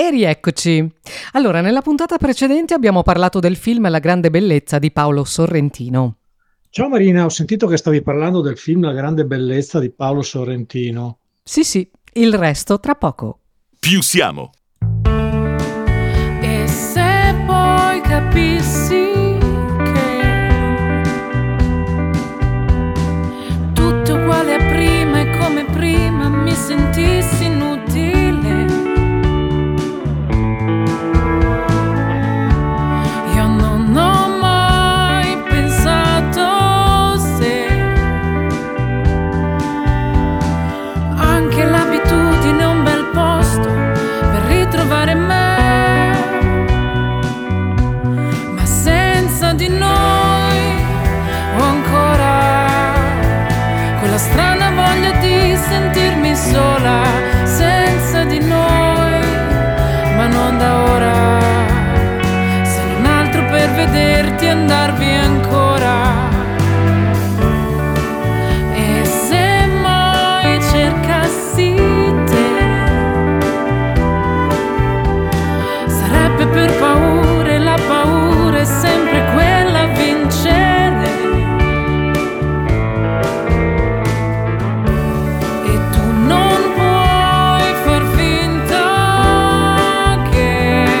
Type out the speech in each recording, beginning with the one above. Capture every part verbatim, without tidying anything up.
E rieccoci. Allora, nella puntata precedente abbiamo parlato del film La grande bellezza di Paolo Sorrentino. Ciao Marina, ho sentito che stavi parlando del film La grande bellezza di Paolo Sorrentino. Sì, sì, il resto tra poco. Più siamo. E se poi capissi che tutto uguale a prima e come prima mi sentissi inutile, io non ho mai pensato se anche l'abitudine è un bel posto per ritrovare me, ma senza di noi ho ancora quella strana voglia di sentirmi sola, senza di noi, ma non da ora, se non altro per vederti andar via ancora. E se mai cercassi te, sarebbe per paura, e la paura è sempre quella a vincere. E tu non puoi far finta che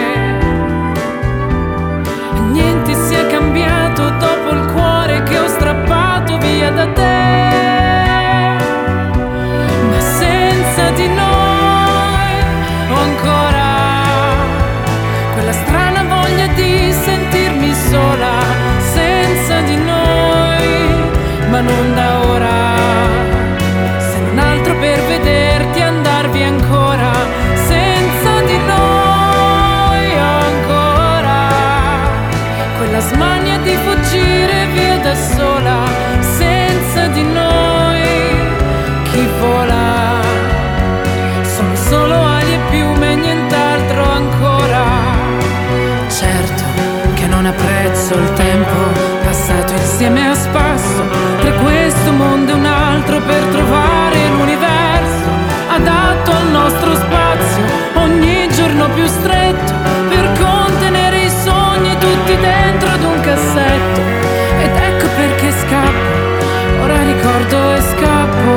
niente sia cambiato dopo il cuore che ho strappato via da te, ma senza di noi ho ancora quella strana voglia di sentirmi sola, senza di noi, ma non da ora, se non altro per vederti andar via ancora, senza di noi ho ancora quella smania di fuggire via da sola, senza di noi chi vola sono solo ali e piume e nient'altro ancora. Certo che non apprezzo il tempo passato insieme a spasso tra questo mondo e un altro per trovare l'universo adatto al nostro spazio, ogni giorno più stretto per contenere i sogni tutti dentro ad un cassetto. Ed ecco perché scappo, ora ricordo e scappo.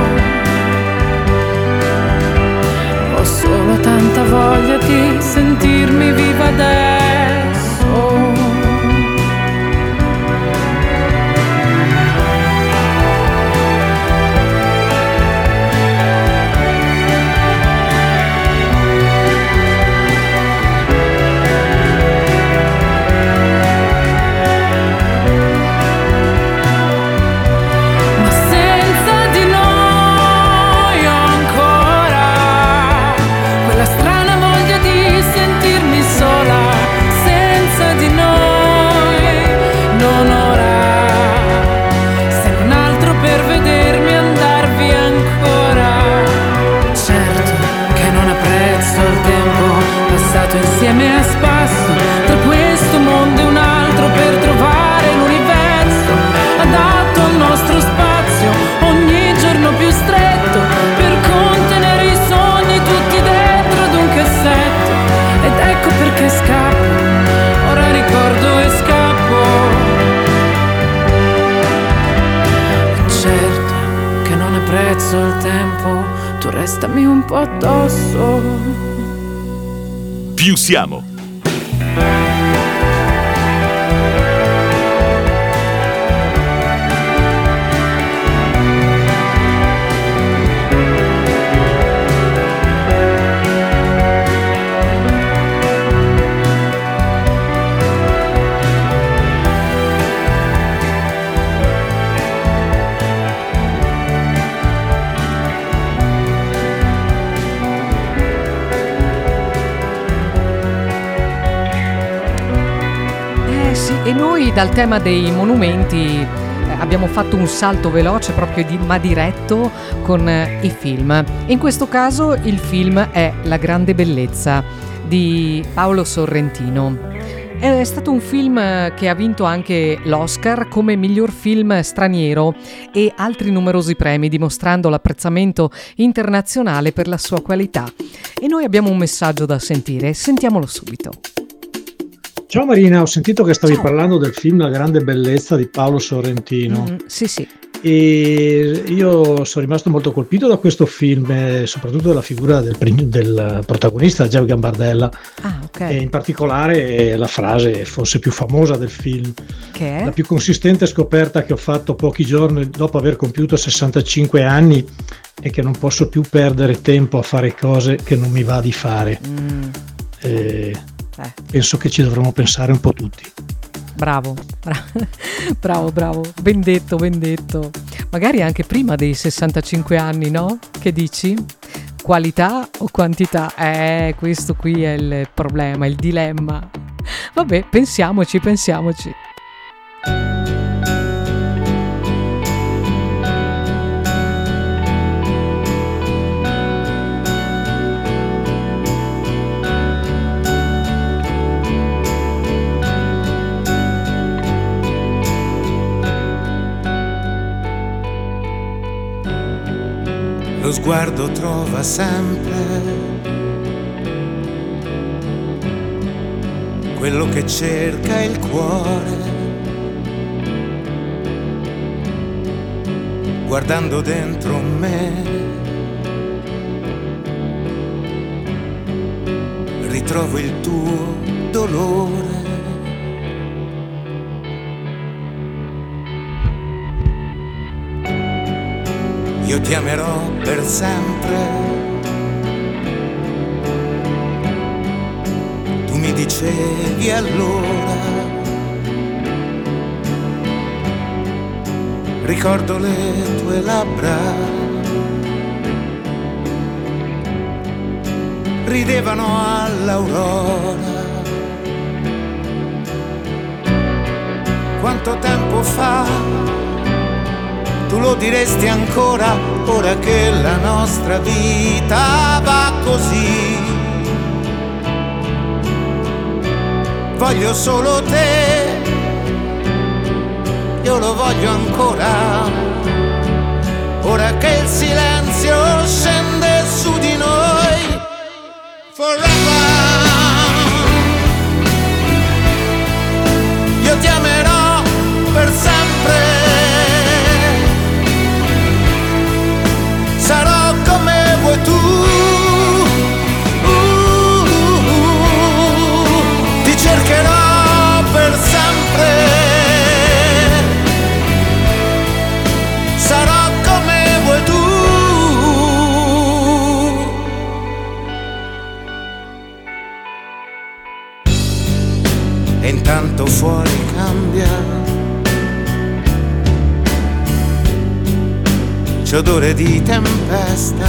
Ho solo tanta voglia di sentirmi viva adesso. Ma senza di noi ho ancora quella strana voglia di sentirmi sola, senza di noi, non ora, se non altro per vedermi andar via ancora. Certo che non apprezzo il tempo passato insieme a spasso tra questo mondo e un altro per trovare l'universo adatto al nostro spazio, ogni giorno più stretto per contenere i sogni tutti dentro ad un cassetto. Ed ecco perché scappo, ora ricordo e scappo. Certo che non apprezzo il tempo, tu restami un po' addosso. Più siamo. Eh sì, e noi dal tema dei monumenti eh, abbiamo fatto un salto veloce proprio di, ma diretto con eh, i film. In questo caso il film è La grande bellezza di Paolo Sorrentino. È stato un film che ha vinto anche l'Oscar come miglior film straniero e altri numerosi premi, dimostrando l'apprezzamento internazionale per la sua qualità. E noi abbiamo un messaggio da sentire, sentiamolo subito. Ciao Marina, ho sentito che stavi Ciao. parlando del film La grande bellezza di Paolo Sorrentino. Mm, sì, sì. E io sono rimasto molto colpito da questo film, e soprattutto della figura del, prim- del protagonista, Jeff Gambardella, Ah, ok. e in particolare la frase forse più famosa del film. Che è? La più consistente scoperta che ho fatto pochi giorni dopo aver compiuto sessantacinque anni è che non posso più perdere tempo a fare cose che non mi va di fare. Mm, Eh, eh. penso che ci dovremmo pensare un po' tutti. Bravo, bra- bravo, bravo, ben detto, ben detto. Magari anche prima dei sessantacinque anni, no? Che dici? Qualità o quantità? Eh, questo qui è il problema, il dilemma. Vabbè, pensiamoci, pensiamoci. Lo sguardo trova sempre quello che cerca il cuore, guardando dentro me ritrovo il tuo dolore. Io ti amerò per sempre. Tu mi dicevi allora, ricordo le tue labbra, ridevano all'aurora. Quanto tempo fa? Tu lo diresti ancora, ora che la nostra vita va così. Voglio solo te, io lo voglio ancora, ora che il silenzio scende su di noi. Forever, io ti amerò per sempre. Sarò come vuoi tu, uh, uh, uh, ti cercherò per sempre. Sarò come vuoi tu. E intanto fuori cambia, c'è odore di tempesta,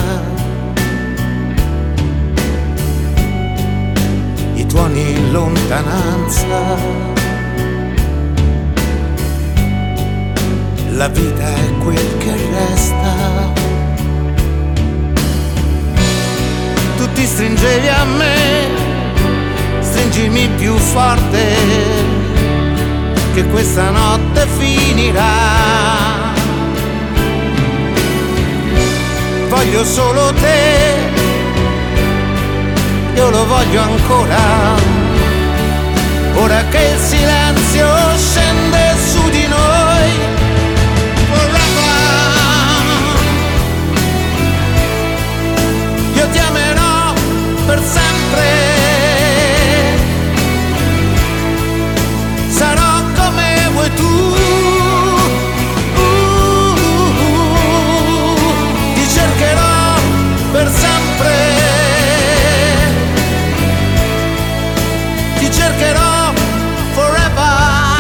i tuoni in lontananza, la vita è quel che resta. Tu ti stringevi a me, stringimi più forte, che questa notte finirà. Voglio solo te, io lo voglio ancora, ora che il silenzio scende su di noi. Forever, io ti amerò per sempre. Sarò come vuoi tu. Per sempre ti cercherò forever,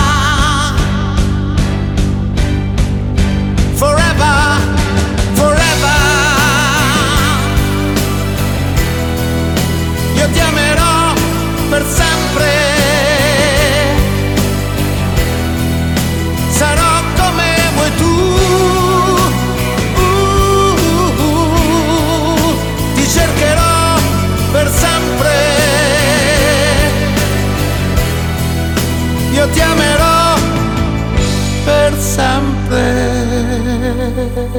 forever, forever. Io ti amerò per sempre. Sarò come vuoi tu. Cercherò per sempre.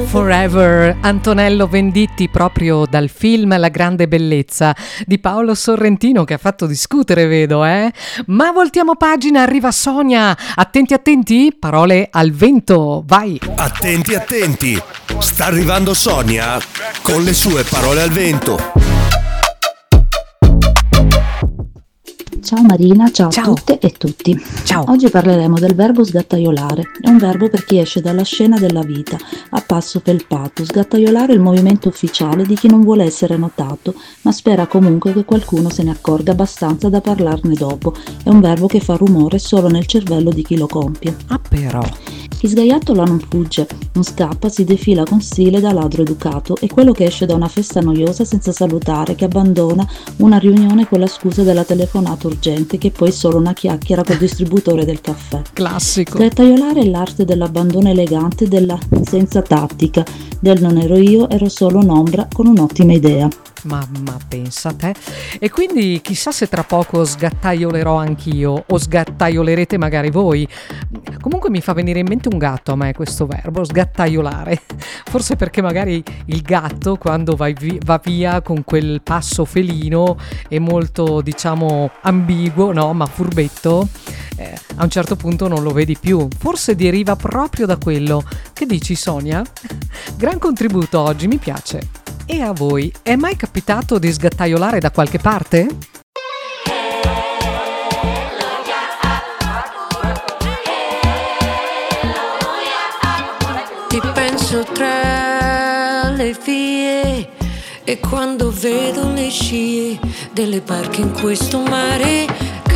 Forever, Antonello Venditti, proprio dal film La grande bellezza di Paolo Sorrentino, che ha fatto discutere, vedo, eh? Ma voltiamo pagina, arriva Sonia. Attenti, attenti, parole al vento, vai. Attenti, attenti, sta arrivando Sonia con le sue parole al vento. Ciao Marina, ciao, Ciao. a tutte e tutti. Ciao. Oggi parleremo del verbo sgattaiolare. È un verbo per chi esce dalla scena della vita, a passo felpato. Sgattaiolare è il movimento ufficiale di chi non vuole essere notato, ma spera comunque che qualcuno se ne accorga abbastanza da parlarne dopo. È un verbo che fa rumore solo nel cervello di chi lo compie. Ah, però. Chi sgaiattola non fugge, non scappa, si defila con stile da ladro educato. È quello che esce da una festa noiosa senza salutare, che abbandona una riunione con la scusa della telefonata urgente, che poi è solo una chiacchiera col distributore del caffè. Classico. Sgattaiolare è l'arte dell'abbandono elegante, della senza tattica, del non ero io, ero solo un'ombra con un'ottima idea. Ma, ma pensa te. E quindi chissà se tra poco sgattaiolerò anch'io, o sgattaiolerete magari voi. Comunque mi fa venire in mente un gatto a me questo verbo, sgattaiolare. Forse perché magari il gatto, quando va, vi- va via con quel passo felino, è molto, diciamo, ambiguo, no? Ma furbetto. Eh, a un certo punto non lo vedi più. Forse deriva proprio da quello. Che dici, Sonia? Gran contributo oggi, mi piace. E a voi, è mai capitato di sgattaiolare da qualche parte? Ti penso tra le vie e quando vedo le scie delle barche in questo mare.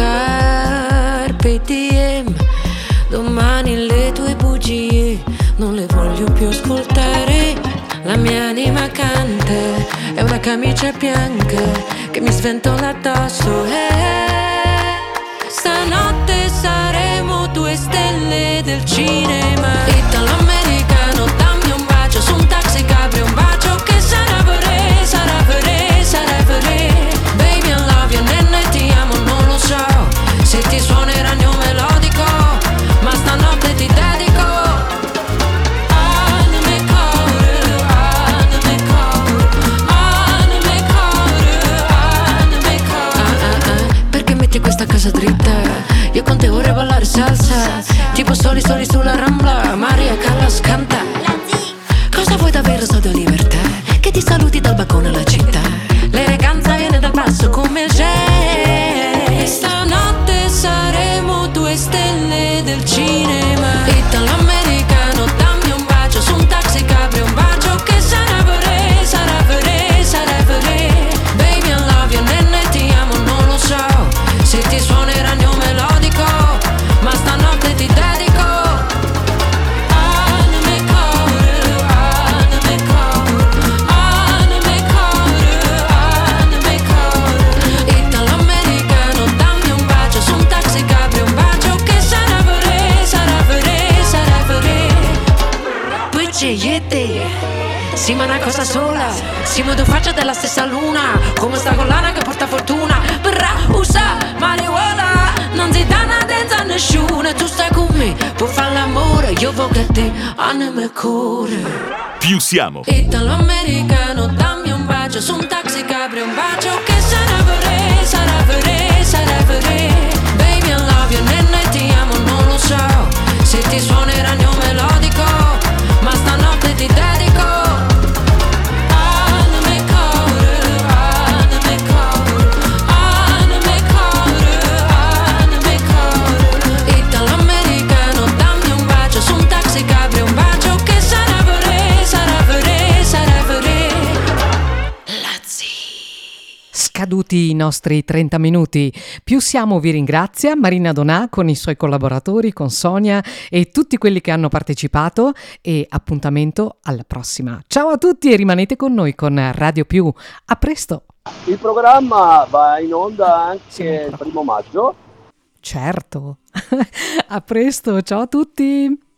Carpe diem, domani le tue bugie non le voglio più ascoltare. La mia anima canta, è una camicia bianca che mi sventola addosso. Eh, stanotte saremo due stelle del cinema. Italo-americano, dammi un bacio su un taxi cabrio, un bacio che sarà per re, sarà per re, sarà per re. Baby I love you, nenne ti amo, non lo so se ti suonerà il mio melodico, ma stanotte ti dedico. Questa casa dritta, io con te vorrei ballare salsa, tipo soli soli sulla Rambla, Maria Callas canta. Cosa vuoi davvero, sono libertà, che ti saluti dal balcone alla città. L'eleganza viene dal basso come il jazz. Stanotte saremo due stelle del cinema. Italo-americano, dammi un bacio su un taxi cabrio, un bacio che sarà per re, sarà per re, sarà per re. Baby I love you, nenne ti amo, non lo so se ti suonerà il mio melodico, ma stanotte ti dedico. Anime core, anime core, anime core, anime core. Italo-americano, dammi un bacio su un taxi cabrio, un bacio che sarà per re, sarà per re, sarà per re. Poi c'è Yete, siamo una cosa sola, siamo due facce della stessa luna, come sta collana che porta fortuna. Berra, usa, marijuana, non si dà una denza a nessuno. Tu stai con me, puoi fare l'amore, io voglio a te, anime core. Più siamo. Italo-americano, dammi un bacio su un taxi cabrio, un bacio che sarà per re, sarà per re, sarà per re. Baby I love you, nenne ti amo, non lo so se ti suonerà il mio melodico, ma stanotte ti dedico. Scaduti i nostri trenta minuti, più siamo vi ringrazia, Marina Donà con i suoi collaboratori, con Sonia e tutti quelli che hanno partecipato, e appuntamento alla prossima. Ciao a tutti e rimanete con noi con Radio Più. A presto! Il programma va in onda anche il primo maggio. Certo. A presto, ciao a tutti!